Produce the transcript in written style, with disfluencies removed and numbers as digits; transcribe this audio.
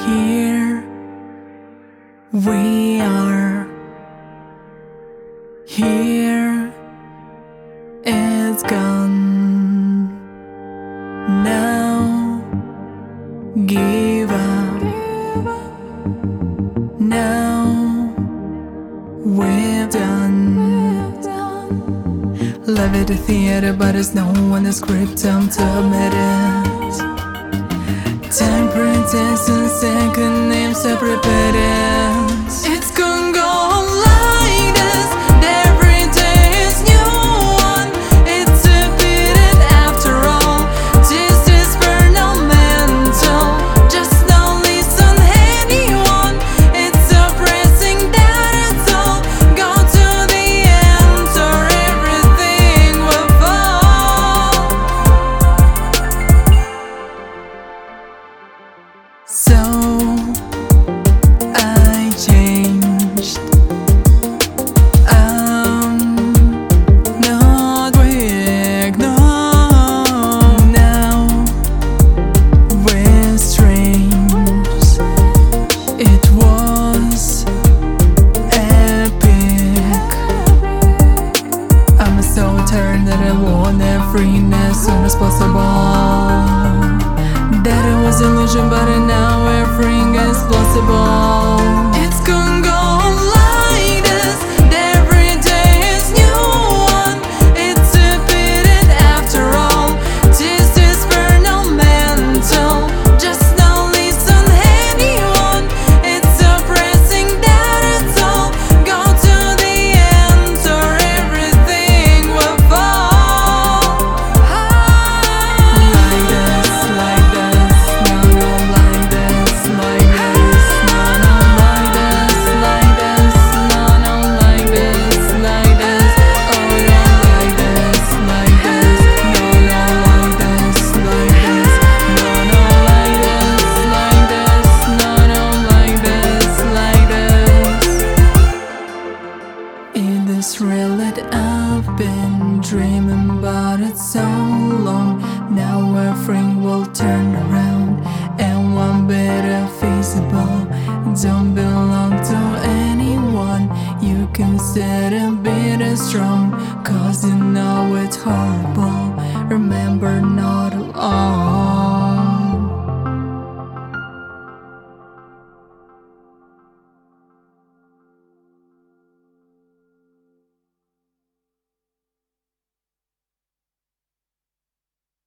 Here we are. Here it's gone. Now give up. Now we're done. Live at the theater, but there's no one to script. I'm submitted. Time pretends and second names separate parents. It's gonna go like this. Every day is new one. It's a beating after all. This is experimental. Just don't listen anyone. It's suppressing that it's all. Go to the end or everything will fall. So I changed. I'm not weak, no. Now we're strange. It was epic. I'm so tired that I want freeness as soon as possible. That it was illusion, but now everything is possible. It's gonna go like this. Every day is new one. It's a beating after all. This is experimental. Just don't listen anyone. It's suppressing that it's all. Go to the end or everything will fall. Like this, like this. No, no, like this, like this. No, no, like this, like this. No, no, like this, like this. Oh, no, like this, like this. No, no, like this, like this. No, no, like this, like this. No, no, like this, like this. It is real that I've been dreaming about it so long. Now everything will turn around, and one bit of feasible. Don't belong to anyone. You consider bitter strong, 'cause you know it's hard.